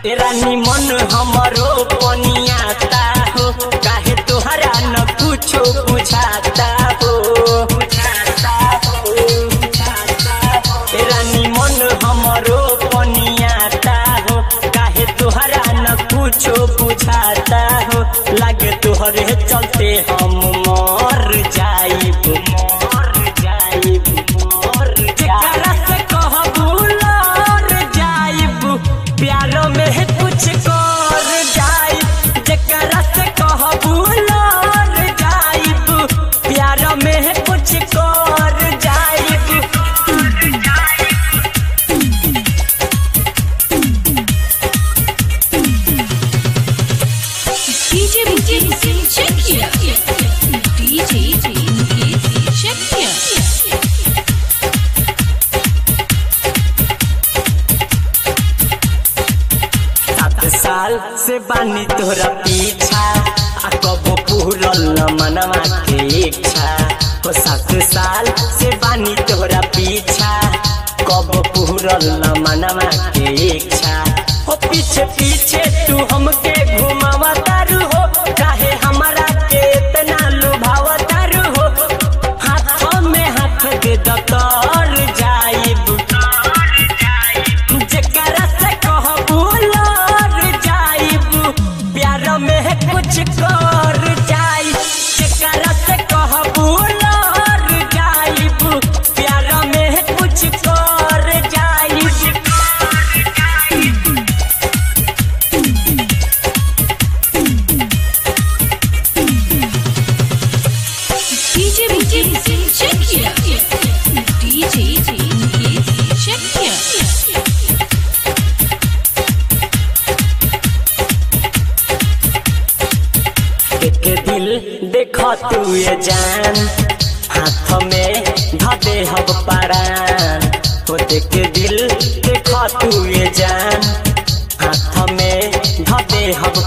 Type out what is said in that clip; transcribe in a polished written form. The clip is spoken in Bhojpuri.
रानी मन हमरो पनियाता हो काहे तोहरा न कुछो बुझाता हो रानी मन हमरो पनियाता हो काहे तोहरा न कुछो बुझाता हो लागे तोहरे चलते हम मर जाइब जेकरा से कहबू लर जाइब प्यार में कुछ कर जाइब जेकरा से कहबू लर जाइब प्यार में कुछ कर जाइब साल से बानी तोरा पीछा आ कबो पूरल न मनवा के इच्छा हो 7 साल से बानी तोरा पीछा कबो पूरल न मनवा के इच्छा हो पीछे पीछे तू हमके घुमावा तारू हो काहे हमारा के इतना लुभावा तारू हो हाथ में हाथ दे दतर जाइब जेकरा से कहबू प्यार में कुछ कर जाइब जेकरा से कहबू लर जाइब प्यार में कुछ कर जाइब के दिल देखो तू ये जान हाथ में धबे हब परान हो के दिल देखो तू ये जान हाथ में धबे हब